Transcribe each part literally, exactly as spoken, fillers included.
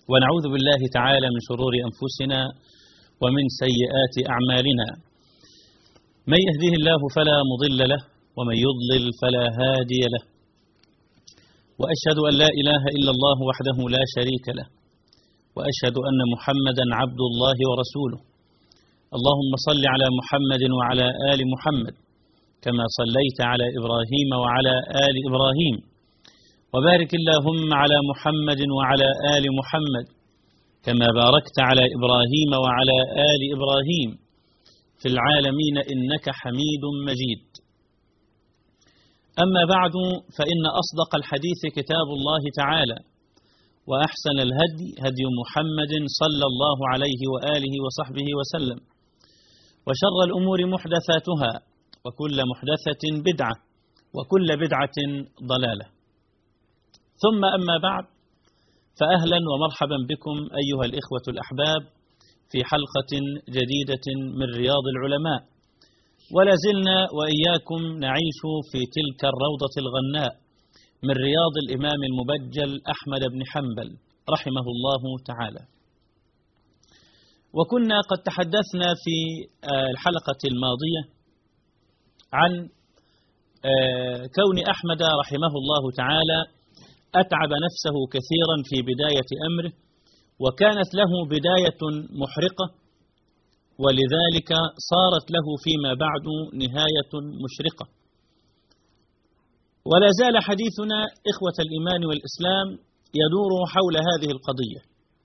ونعوذ بالله تعالى من شرور أنفسنا ومن سيئات أعمالنا. من يهده الله فلا مضل له ومن يضلل فلا هادي له، وأشهد أن لا إله إلا الله وحده لا شريك له، وأشهد أن محمدا عبد الله ورسوله. اللهم صل على محمد وعلى آل محمد كما صليت على إبراهيم وعلى آل إبراهيم، وبارك اللهم على محمد وعلى آل محمد كما باركت على إبراهيم وعلى آل إبراهيم في العالمين إنك حميد مجيد. أما بعد، فإن أصدق الحديث كتاب الله تعالى، وأحسن الهدي هدي محمد صلى الله عليه وآله وصحبه وسلم، وشر الأمور محدثاتها، وكل محدثة بدعة، وكل بدعة ضلالة. ثم أما بعد، فأهلا ومرحبا بكم أيها الإخوة الأحباب في حلقة جديدة من رياض العلماء، ولا زلنا وإياكم نعيش في تلك الروضة الغناء من رياض الإمام المبجل أحمد بن حنبل رحمه الله تعالى. وكنا قد تحدثنا في الحلقة الماضية عن كون أحمد رحمه الله تعالى أتعب نفسه كثيرا في بداية أمره، وكانت له بداية محرقة، ولذلك صارت له فيما بعد نهاية مشرقة. ولا زال حديثنا إخوة الإيمان والإسلام يدور حول هذه القضية.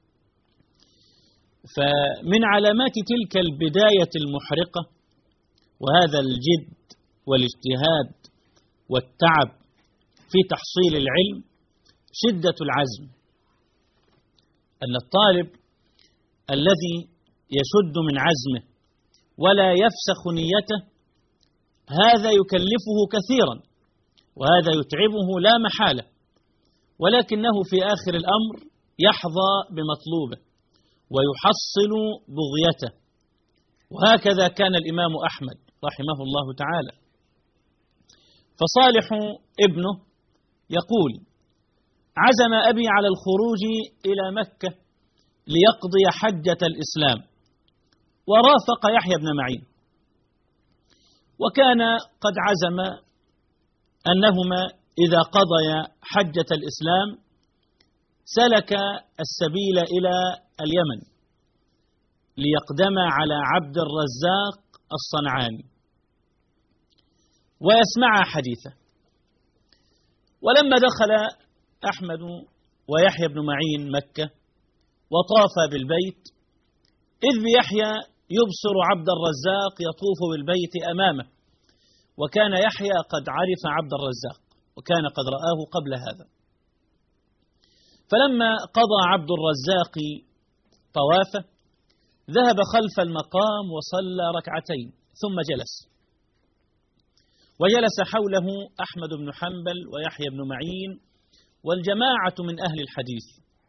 فمن علامات تلك البداية المحرقة وهذا الجد والاجتهاد والتعب في تحصيل العلم شدة العزم، أن الطالب الذي يشد من عزمه ولا يفسخ نيته هذا يكلفه كثيرا، وهذا يتعبه لا محالة، ولكنه في آخر الأمر يحظى بمطلوبه ويحصل بغيته. وهكذا كان الإمام أحمد رحمه الله تعالى. فصالح ابنه يقول: عزم أبي على الخروج إلى مكة ليقضي حجة الإسلام، ورافق يحيى بن معين، وكان قد عزم أنهما إذا قضيا حجة الإسلام سلك السبيل إلى اليمن ليقدما على عبد الرزاق الصنعاني ويسمع حديثه. ولما دخل أحمد ويحيى بن معين مكة وطاف بالبيت، إذ بيحيى يبصر عبد الرزاق يطوف بالبيت أمامه، وكان يحيى قد عرف عبد الرزاق وكان قد رآه قبل هذا. فلما قضى عبد الرزاق طوافه ذهب خلف المقام وصلى ركعتين ثم جلس، وجلس حوله أحمد بن حنبل ويحيى بن معين والجماعة من أهل الحديث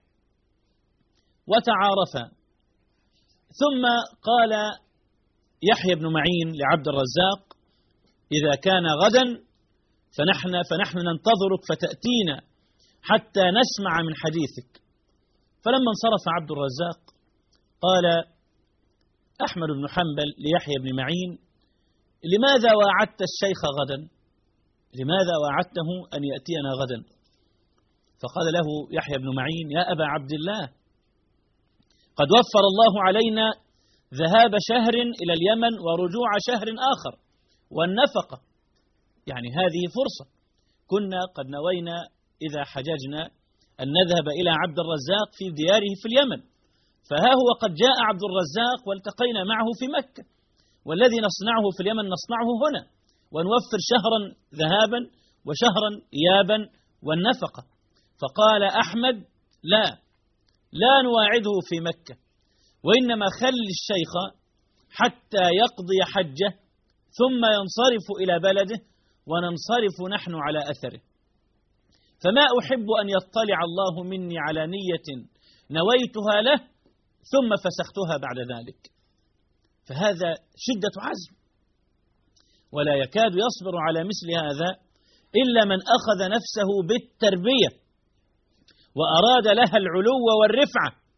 وتعارفا. ثم قال يحيى بن معين لعبد الرزاق: إذا كان غدا فنحن, فنحن ننتظرك فتأتينا حتى نسمع من حديثك. فلما انصرف عبد الرزاق قال أحمد بن حنبل ليحيى بن معين: لماذا واعدت الشيخ غدا؟ لماذا واعدته أن يأتينا غدا؟ فقال له يحيى بن معين: يا أبا عبد الله، قد وفر الله علينا ذهاب شهر إلى اليمن ورجوع شهر آخر والنفقة، يعني هذه فرصة. كنا قد نوينا إذا حججنا أن نذهب إلى عبد الرزاق في دياره في اليمن، فها هو قد جاء عبد الرزاق والتقينا معه في مكة، والذي نصنعه في اليمن نصنعه هنا، ونوفر شهرا ذهابا وشهرا إيابا والنفقة. فقال أحمد: لا لا نواعده في مكة، وإنما خل الشيخ حتى يقضي حجه ثم ينصرف إلى بلده وننصرف نحن على أثره، فما أحب أن يطلع الله مني على نية نويتها له ثم فسختها بعد ذلك. فهذا شدة عزم، ولا يكاد يصبر على مثل هذا إلا من أخذ نفسه بالتربية وأراد لها العلو والرفعة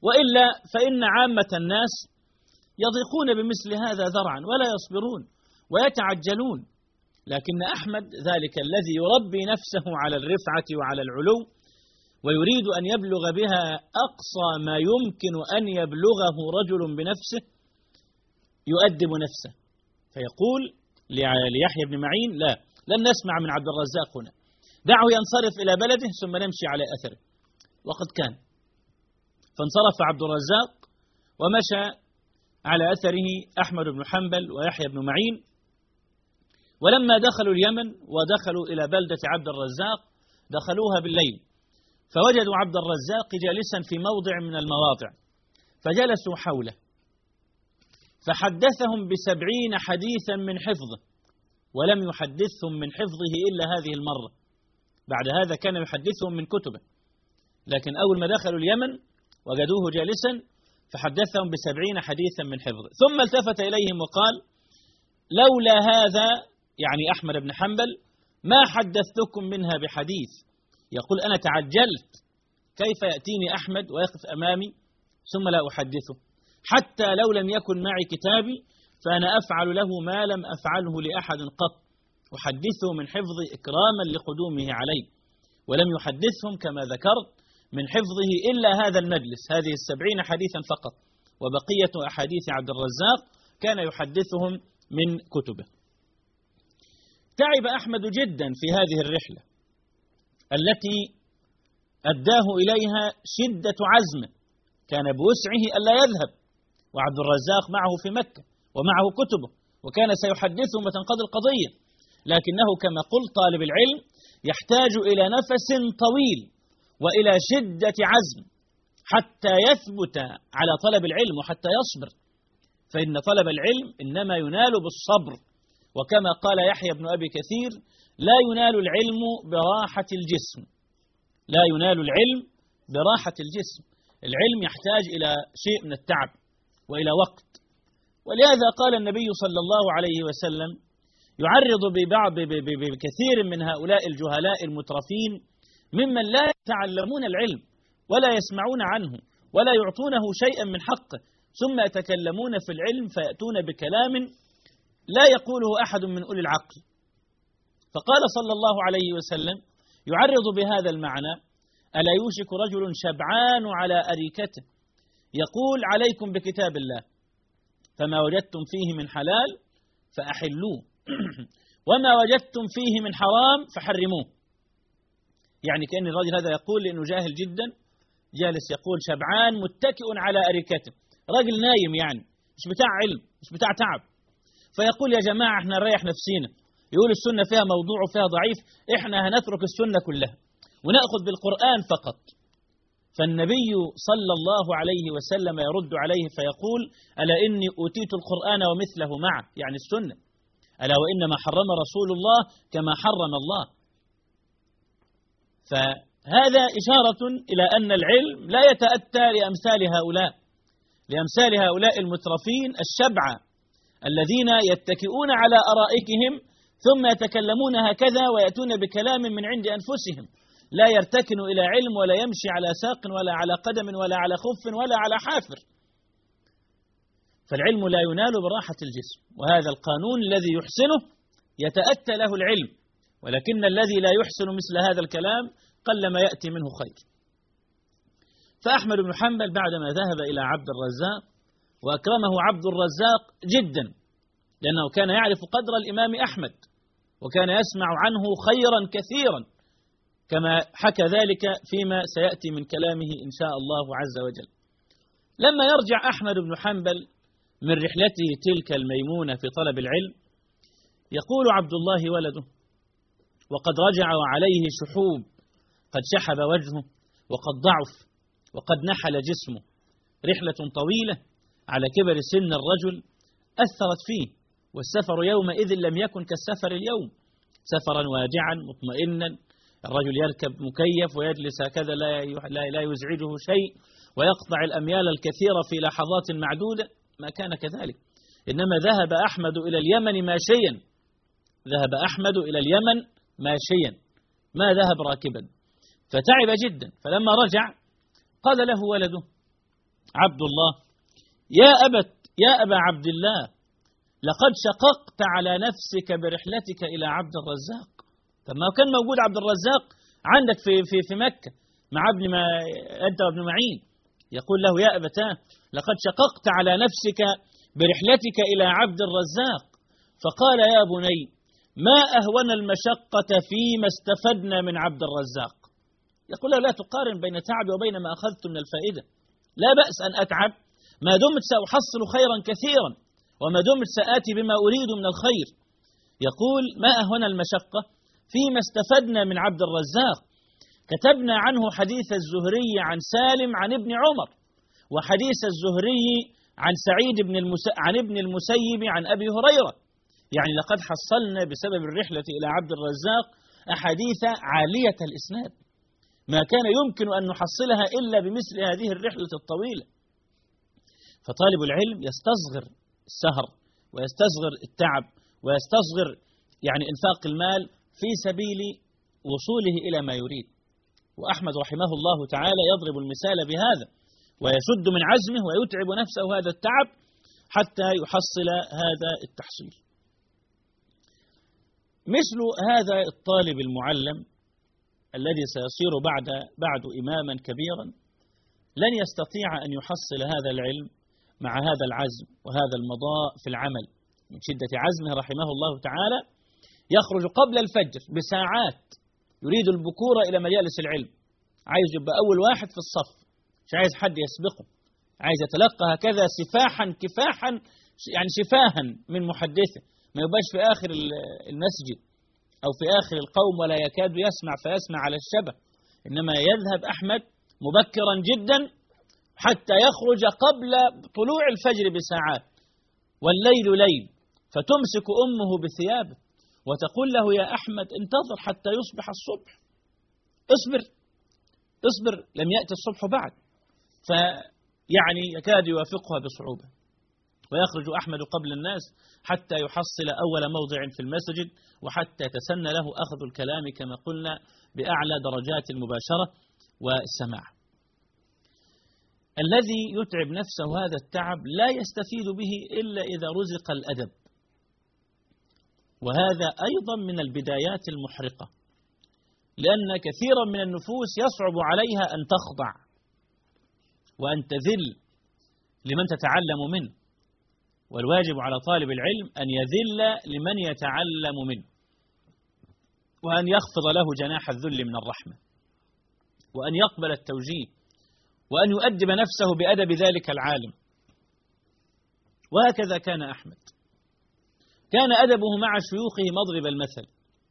وإلا فإن عامة الناس يضيقون بمثل هذا ذرعا ولا يصبرون ويتعجلون، لكن أحمد ذلك الذي يربي نفسه على الرفعة وعلى العلو ويريد أن يبلغ بها أقصى ما يمكن أن يبلغه رجل بنفسه، يؤدب نفسه فيقول ليحيى بن معين: لا، لن نسمع من عبد الرزاق هنا، دعه ينصرف إلى بلده ثم نمشي على أثره. وقد كان، فانصرف عبد الرزاق ومشى على أثره أحمد بن حنبل ويحيى بن معين. ولما دخلوا اليمن ودخلوا إلى بلدة عبد الرزاق دخلوها بالليل، فوجدوا عبد الرزاق جالسا في موضع من المواضع، فجلسوا حوله فحدثهم بسبعين حديثا من حفظه، ولم يحدثهم من حفظه إلا هذه المرة. بعد هذا كان يحدثهم من كتبه، لكن أول ما دخلوا اليمن وجدوه جالسا فحدثهم بسبعين حديثا من حفظه. ثم التفت إليهم وقال: لولا هذا، يعني أحمد بن حنبل، ما حدثتكم منها بحديث. يقول: أنا تعجلت، كيف يأتيني أحمد ويقف أمامي ثم لا أحدثه؟ حتى لو لم يكن معي كتابي فأنا أفعل له ما لم أفعله لأحد قط، أحدثه من حفظي إكراما لقدومه علي. ولم يحدثهم كما ذكرت من حفظه إلا هذا المجلس، هذه السبعين حديثا فقط، وبقية أحاديث عبد الرزاق كان يحدثهم من كتبه. تعب أحمد جدا في هذه الرحلة التي أداه إليها شدة عزمه، كان بوسعه ألا يذهب، وعبد الرزاق معه في مكة ومعه كتبه وكان سيحدثهم وتنقضي القضية، لكنه كما قلت طالب العلم يحتاج إلى نفس طويل وإلى شدة عزم حتى يثبت على طلب العلم وحتى يصبر، فإن طلب العلم إنما ينال بالصبر، وكما قال يحيى بن أبي كثير: لا ينال العلم براحة الجسم، لا ينال العلم براحة الجسم، العلم يحتاج إلى شيء من التعب وإلى وقت. ولهذا قال النبي صلى الله عليه وسلم يعرض ببعض بكثير من هؤلاء الجهلاء المترفين ممن لا يتعلمون العلم ولا يسمعون عنه ولا يعطونه شيئا من حقه، ثم يتكلمون في العلم فيأتون بكلام لا يقوله أحد من أولي العقل. فقال صلى الله عليه وسلم يعرض بهذا المعنى: ألا يوشك رجل شبعان على أريكته يقول: عليكم بكتاب الله، فما وجدتم فيه من حلال فأحلوه وما وجدتم فيه من حرام فحرموه. يعني كأن الرجل هذا يقول لأنه جاهل جدا، جالس يقول شبعان متكئ على أريكته، رجل نايم يعني مش بتاع علم مش بتاع تعب، فيقول: يا جماعة احنا نريح نفسينا، يقول السنة فيها موضوع وفيها ضعيف، احنا هنترك السنة كلها ونأخذ بالقرآن فقط. فالنبي صلى الله عليه وسلم يرد عليه فيقول: ألا إني أوتيت القرآن ومثله معه، يعني السنة، ألا وإنما حرم رسول الله كما حرم الله. فهذا إشارة إلى أن العلم لا يتأتى لأمثال هؤلاء لأمثال هؤلاء المترفين الشبعة الذين يتكئون على أرائكهم ثم يتكلمون هكذا ويأتون بكلام من عند أنفسهم، لا يرتكن إلى علم ولا يمشي على ساق ولا على قدم ولا على خف ولا على حافر. فالعلم لا ينال براحة الجسم، وهذا القانون الذي يحسنه يتأتى له العلم، ولكن الذي لا يحسن مثل هذا الكلام قلما يأتي منه خير. فأحمد بن حنبل بعدما ذهب إلى عبد الرزاق وأكرمه عبد الرزاق جدا، لأنه كان يعرف قدر الإمام أحمد وكان يسمع عنه خيرا كثيرا، كما حكى ذلك فيما سيأتي من كلامه إن شاء الله عز وجل. لما يرجع أحمد بن حنبل من رحلته تلك الميمونة في طلب العلم، يقول عبد الله ولده وقد رجع وعليه شحوب، قد شحب وجهه وقد ضعف وقد نحل جسمه، رحلة طويلة على كبر سن الرجل أثرت فيه، والسفر يومئذ لم يكن كالسفر اليوم، سفرا واجعا مطمئنا، الرجل يركب مكيف ويجلس هكذا لا لا يزعجه شيء ويقطع الأميال الكثيرة في لحظات معدودة، ما كان كذلك، إنما ذهب أحمد إلى اليمن ماشيا، ذهب أحمد إلى اليمن ماشيا ما ذهب راكبا، فتعب جدا. فلما رجع قال له ولده: عبد الله: يا أبت يا أبا عبد الله، لقد شققت على نفسك برحلتك إلى عبد الرزاق. طب ما كان موجود عبد الرزاق عندك في في في مكة مع ابن ما أنت وابن معين. يقول له: يا أبتاه، لقد شققت على نفسك برحلتك إلى عبد الرزاق. فقال: يا بني، ما أهون المشقة فيما استفدنا من عبد الرزاق. يقول له: لا تقارن بين تعبي وبين ما أخذت من الفائدة. لا بأس أن أتعب ما دمت سأحصل خيرا كثيرا، وما دمت سآتي بما أريد من الخير. يقول: ما أهون المشقة فيما استفدنا من عبد الرزاق. كتبنا عنه حديث الزهري عن سالم عن ابن عمر، وحديث الزهري عن سعيد بن المس... عن ابن المسيب عن أبي هريرة. يعني لقد حصلنا بسبب الرحلة إلى عبد الرزاق أحاديث عالية الإسناد ما كان يمكن أن نحصلها إلا بمثل هذه الرحلة الطويلة. فطالب العلم يستصغر السهر ويستصغر التعب ويستصغر يعني إنفاق المال في سبيل وصوله إلى ما يريد. وأحمد رحمه الله تعالى يضرب المثال بهذا، ويشد من عزمه ويتعب نفسه هذا التعب حتى يحصل هذا التحصيل. مثل هذا الطالب المعلم الذي سيصير بعد بعد إماما كبيرا لن يستطيع أن يحصل هذا العلم مع هذا العزم وهذا المضاء في العمل. من شدة عزمه رحمه الله تعالى يخرج قبل الفجر بساعات، يريد البكور إلى مجالس العلم، عايز يبقى أول واحد في الصف، مش عايز حد يسبقه، عايز يتلقى هكذا سفاحا كفاحا يعني شفاها من محدثه، ما يبقاش في آخر المسجد أو في آخر القوم ولا يكاد يسمع فيسمع على الشبه، إنما يذهب أحمد مبكرا جدا حتى يخرج قبل طلوع الفجر بساعات، والليل ليل، فتمسك أمه بثيابه وتقول له: يا أحمد انتظر حتى يصبح الصبح، اصبر اصبر، لم يأتي الصبح بعد. فيعني يكاد يوافقها بصعوبة، ويخرج أحمد قبل الناس حتى يحصل أول موضع في المسجد، وحتى يتسنى له أخذ الكلام كما قلنا بأعلى درجات المباشرة والسماع. الذي يتعب نفسه هذا التعب لا يستفيد به إلا إذا رزق الأدب، وهذا أيضا من البدايات المحرقة، لأن كثيرا من النفوس يصعب عليها أن تخضع وأن تذل لمن تتعلم منه، والواجب على طالب العلم أن يذل لمن يتعلم منه، وأن يخفض له جناح الذل من الرحمة، وأن يقبل التوجيه، وأن يؤدب نفسه بأدب ذلك العالم. وهكذا كان أحمد، كان أدبه مع شيوخه مضرب المثل.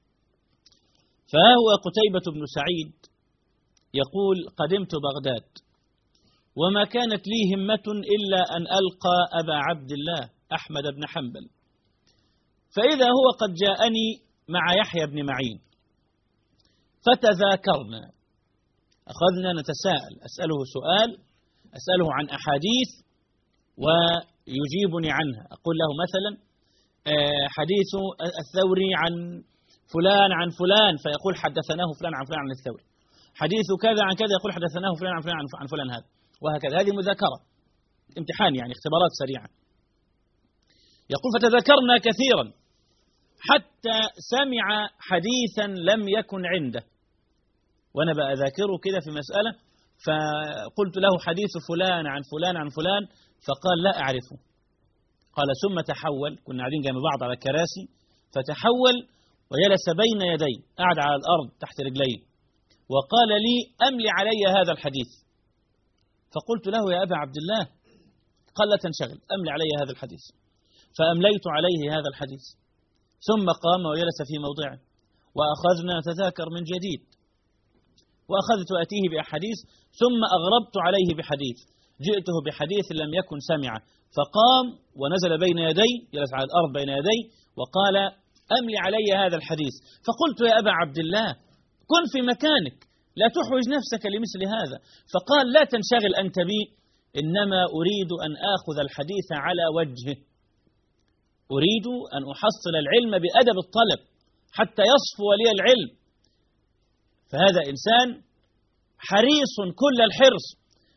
فهو قتيبة بن سعيد يقول: قدمت بغداد وما كانت لي همة إلا أن ألقى أبا عبد الله أحمد بن حنبل، فإذا هو قد جاءني مع يحيى بن معين، فتذاكرنا، أخذنا نتساءل، أسأله سؤال، أسأله عن أحاديث ويجيبني عنها. أقول له مثلا حديث الثوري عن فلان عن فلان، فيقول حدثناه فلان عن فلان عن الثوري، حديث كذا عن كذا، يقول حدثناه فلان عن فلان عن فلان هذا، وهكذا. هذه مذاكرة، امتحان يعني، اختبارات سريعة. يقول: فتذكرنا كثيرا حتى سمع حديثا لم يكن عنده، وأنا بأذاكره كده في مسألة، فقلت له: حديث فلان عن فلان عن فلان، فقال: لا أعرفه. قال: ثم تحول، كنا قاعدين جنب بعض على كراسي، فتحول وجلس بين يدي، قعد على الأرض تحت رجلي، وقال لي: أملي علي هذا الحديث. فقلت له: يا أبا عبد الله. قال: لا تنشغل، أملي علي هذا الحديث. فأمليت عليه هذا الحديث، ثم قام وجلس في موضعه، وأخذنا نتذاكر من جديد، وأخذت أتيه بأحاديث، ثم أغربت عليه بحديث، جئته بحديث لم يكن سمعه، فقام ونزل بين يدي، جلس على الأرض بين يدي، وقال: أملي علي هذا الحديث. فقلت: يا أبا عبد الله، كن في مكانك، لا تحوج نفسك لمثل هذا. فقال: لا تنشغل أنت بي، إنما أريد أن آخذ الحديث على وجهه، أريد أن أحصل العلم بأدب الطلب حتى يصفو لي العلم. فهذا إنسان حريص كل الحرص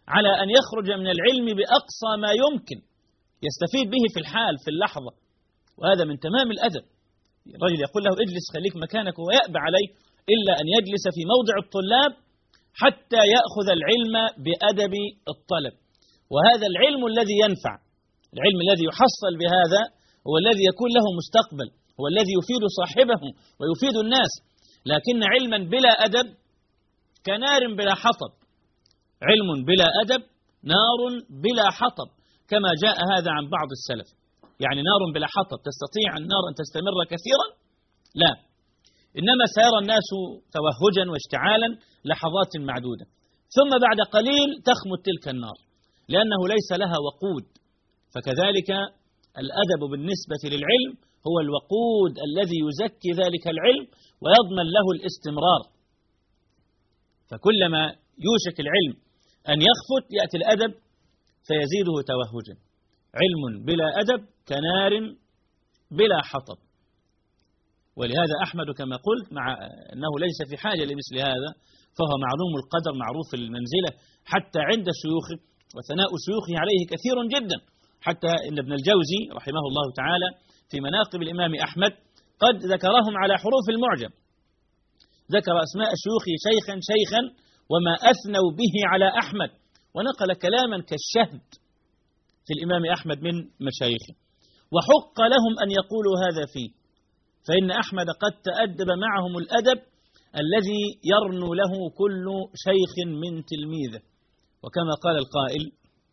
على أن يخرج من العلم بأقصى ما يمكن يستفيد به في الحال في اللحظة، وهذا من تمام الأدب. الرجل يقول له اجلس خليك مكانك، ويأبى عليه إلا أن يجلس في موضع الطلاب حتى يأخذ العلم بأدب الطلب. وهذا العلم الذي ينفع، العلم الذي يحصل بهذا هو الذي يكون له مستقبل، هو الذي يفيد صاحبه ويفيد الناس. لكن علما بلا أدب كنار بلا حطب، علم بلا أدب نار بلا حطب، كما جاء هذا عن بعض السلف. يعني نار بلا حطب تستطيع النار أن تستمر كثيرا؟ لا، إنما سيرى الناس توهجا واشتعالا لحظات معدودة، ثم بعد قليل تخمد تلك النار لأنه ليس لها وقود. فكذلك الأدب بالنسبة للعلم هو الوقود الذي يزكي ذلك العلم ويضمن له الاستمرار. فكلما يوشك العلم أن يخفت يأتي الأدب فيزيده توهجا. علم بلا أدب كنار بلا حطب. ولهذا أحمد كما قلت مع أنه ليس في حاجة لمثل هذا، فهو معلوم القدر معروف المنزلة حتى عند شيوخه، وثناء شيوخه عليه كثير جدا، حتى إن ابن الجوزي رحمه الله تعالى في مناقب الإمام أحمد قد ذكرهم على حروف المعجم، ذكر أسماء شيوخه شيخا شيخا وما أثنوا به على أحمد، ونقل كلاما كالشهد في الإمام أحمد من مشايخه، وحق لهم أن يقولوا هذا فيه، فإن أحمد قد تأدب معهم الأدب الذي يرنو له كل شيخ من تلميذه. وكما قال القائل: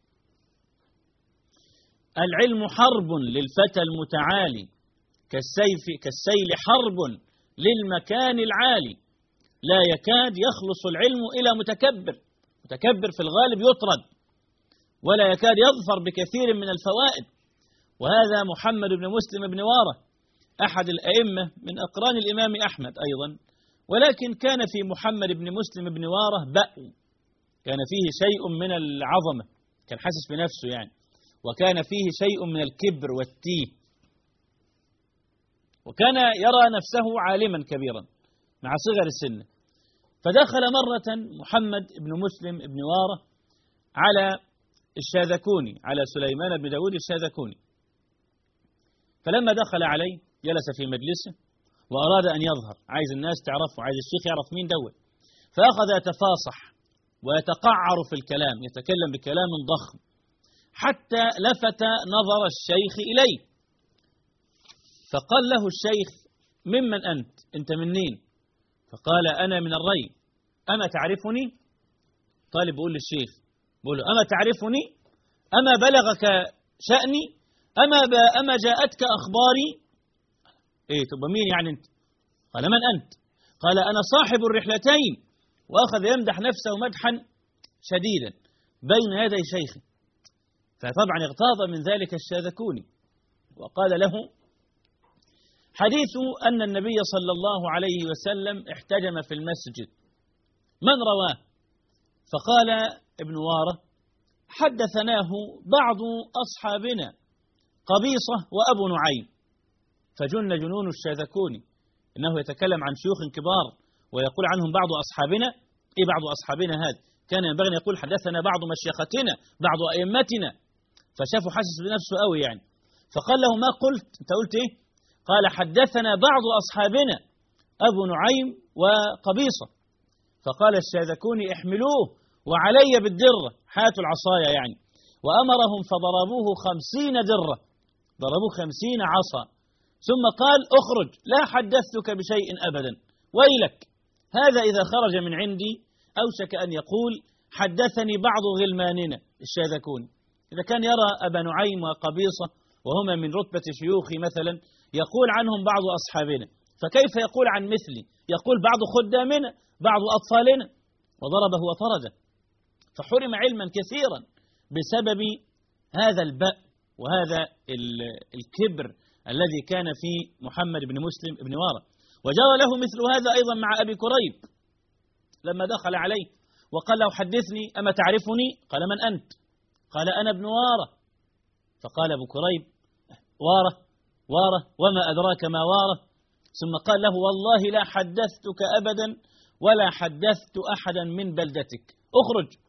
العلم حرب للفتى المتعالي كالسيف كالسيل حرب للمكان العالي، لا يكاد يخلص العلم إلى متكبر، متكبر في الغالب يطرد، ولا يكاد يظفر بكثير من الفوائد. وهذا محمد بن مسلم بن وارة أحد الأئمة من أقران الإمام أحمد أيضا، ولكن كان في محمد بن مسلم بن وارة بأو، كان فيه شيء من العظمة، كان حاسس بنفسه يعني، وكان فيه شيء من الكبر والتيه، وكان يرى نفسه عالما كبيرا مع صغر السن. فدخل مرة محمد بن مسلم بن وارة على الشاذكوني، على سليمان بن داود الشاذكوني، فلما دخل عليه جلس في مجلسه وأراد أن يظهر، عايز الناس تعرفه، عايز الشيخ يعرف مين دوت، فأخذ يتفاصح ويتقعر في الكلام، يتكلم بكلام ضخم حتى لفت نظر الشيخ إليه، فقال له الشيخ: ممن أنت؟ أنت منين؟ فقال: أنا من الري. أما تعرفني؟ طالب بيقول للشيخ، بيقول له: أما تعرفني؟ أما بلغك شأني؟ أما, أما جاءتك أخباري؟ إيه تبقى مين يعني أنت؟ قال: من أنت؟ قال: أنا صاحب الرحلتين. وأخذ يمدح نفسه مدحا شديدا بين يدي شيخه، فطبعا اغتاظ من ذلك الشاذكوني وقال له: حديث أن النبي صلى الله عليه وسلم احتجم في المسجد من رواه؟ فقال ابن وارة: حدثناه بعض أصحابنا قبيصة وأبو نعيم. فجن جنون الشاذكوني، إنه يتكلم عن شيوخ كبار ويقول عنهم بعض أصحابنا. إيه بعض أصحابنا هذا؟ كان ينبغي أن يقول حدثنا بعض مشيختنا بعض أئمتنا، فشافوا حاسس بنفسه قوي يعني، فقال له: ما قلت؟ أنت قلت إيه؟ قال: حدثنا بعض أصحابنا أبو نعيم وقبيصة. فقال الشاذكوني: احملوه وعلي بالدرة، حاتوا العصايا يعني، وأمرهم فضربوه خمسين درة، ضربوه خمسين عصا، ثم قال: اخرج، لا حدثتك بشيء أبدا، ويلك، هذا إذا خرج من عندي أوشك أن يقول حدثني بعض غلماننا. الشاذكوني إذا كان يرى أبا نعيم وقبيصة وهما من رتبة شيوخي مثلا يقول عنهم بعض أصحابنا، فكيف يقول عن مثلي؟ يقول بعض خدامنا، بعض أطفالنا، وضربه وطرده، فحرم علما كثيرا بسبب هذا البأ وهذا الكبر الذي كان في محمد بن مسلم بن وارة. وجرى له مثل هذا أيضا مع أبي كريب لما دخل عليه وقال له: حدثني، أما تعرفني؟ قال: من أنت؟ قال: أنا ابن وارة. فقال أبو كريب: وارة وارة وما أدراك ما وارة؟ ثم قال له: والله لا حدثتك أبدا ولا حدثت أحدا من بلدتك، اخرج.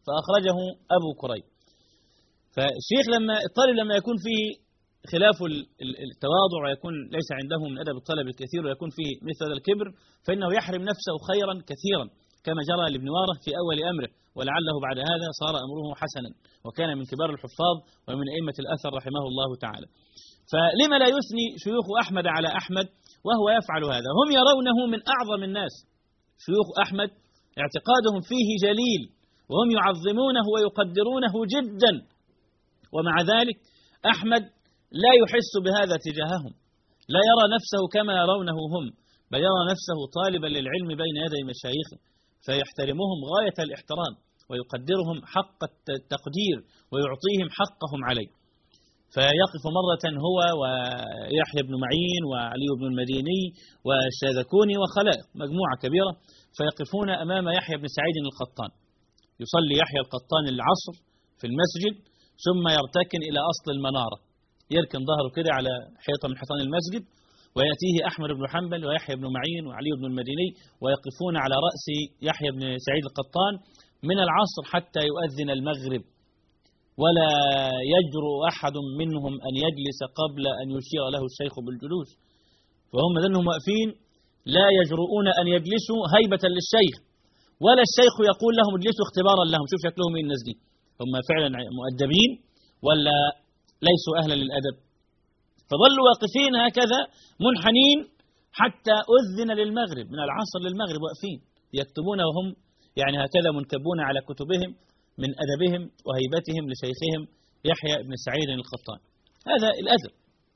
فأخرجه أبو كريب. فالشيخ لما الطالب لما يكون فيه خلاف التواضع ويكون ليس عنده من أدب الطلب الكثير ويكون فيه مثل هذا الكبر، فإنه يحرم نفسه خيرا كثيرا كما جرى لابن واره في أول أمره، ولعله بعد هذا صار أمره حسنا وكان من كبار الحفاظ ومن أئمة الأثر رحمه الله تعالى. فلما لا يثني شيوخ أحمد على أحمد وهو يفعل هذا؟ هم يرونه من أعظم الناس. شيوخ أحمد اعتقادهم فيه جليل وهم يعظمونه ويقدرونه جدا، ومع ذلك أحمد لا يحس بهذا تجاههم، لا يرى نفسه كما يرونه هم، بل يرى نفسه طالبا للعلم بين يدي مشايخه، فيحترمهم غاية الاحترام ويقدرهم حق التقدير ويعطيهم حقهم عليه. فيقف مرة هو ويحيى بن معين وعلي بن المديني والشاذكوني وخلائق مجموعة كبيرة، فيقفون أمام يحيى بن سعيد القطان. يصلي يحيى القطان العصر في المسجد ثم يرتكن إلى أصل المنارة، يركن ظهره كده على حيطة من حيطان المسجد، ويأتيه أحمد بن حنبل ويحيى بن معين وعلي بن المديني ويقفون على رأس يحيى بن سعيد القطان من العصر حتى يؤذن المغرب، ولا يجرؤ أحد منهم أن يجلس قبل أن يشير له الشيخ بالجلوس. فهم ذنهم واقفين لا يجرؤون أن يجلسوا هيبة للشيخ، ولا الشيخ يقول لهم اجلسوا اختبارا لهم، شوف شكلهم ايه الناس دي، هم فعلا مؤدبين ولا ليسوا أهلا للأدب؟ فظلوا واقفين هكذا منحنين حتى أذن للمغرب، من العصر للمغرب واقفين يكتبون وهم يعني هكذا منكبون على كتبهم من أدبهم وهيبتهم لشيخهم يحيى بن سعيد القطان. هذا الأدب.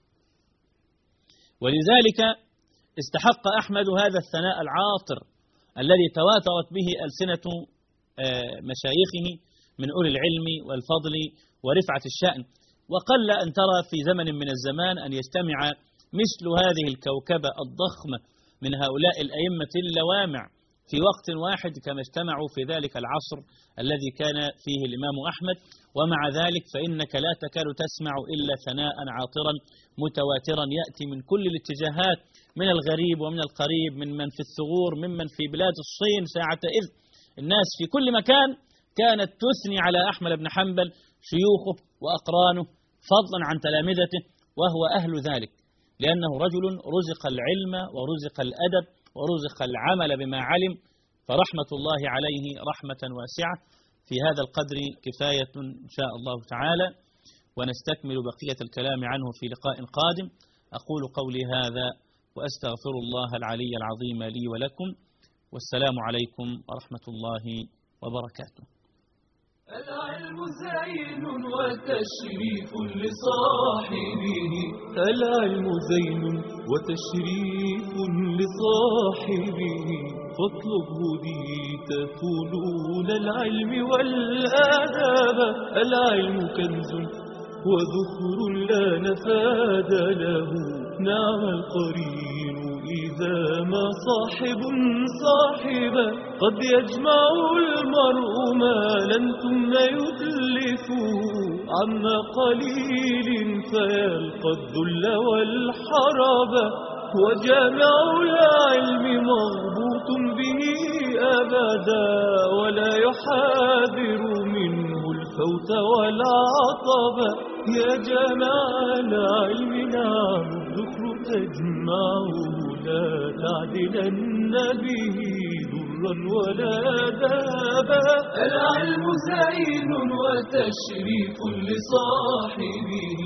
ولذلك استحق أحمد هذا الثناء العاطر الذي تواترت به ألسنة مشايخه من أولي العلم والفضل ورفعة الشأن. وقل أن ترى في زمن من الزمان أن يجتمع مثل هذه الكوكبة الضخمة من هؤلاء الأئمة اللوامع في وقت واحد كما اجتمعوا في ذلك العصر الذي كان فيه الإمام أحمد. ومع ذلك فإنك لا تكاد تسمع إلا ثناء عاطرا متواترا يأتي من كل الاتجاهات، من الغريب ومن القريب، من من في الثغور، ممن في بلاد الصين ساعة إذ. الناس في كل مكان كانت تثني على أحمد بن حنبل شيوخه وأقرانه فضلا عن تلامذته، وهو أهل ذلك لأنه رجل رزق العلم ورزق الأدب ورزق العمل بما علم، فرحمة الله عليه رحمة واسعة. في هذا القدر كفاية إن شاء الله تعالى، ونستكمل بقية الكلام عنه في لقاء قادم. أقول قولي هذا وأستغفر الله العلي العظيم لي ولكم، والسلام عليكم ورحمة الله وبركاته. العلم زين وتشريف لصاحبه، العلم زين وتشريف لصاحبه، فاطلبه به تفولون العلم والآداب. العلم كنز وذخر لا نفاد له، نعم القرين إذا ما صاحب صاحبا. قد يجمع المرء مالا ثم يتلفه عما قليل فيلقى الذل والحرب، وجامع العلم مربوط به أبدا، ولا يحاذر منه الفوت والعطب. يا جامع العلم نعم الذكر تجمعه، لا تعدلن به ذرا ولا ذهبا. العلم زين وتشريف لصاحبه،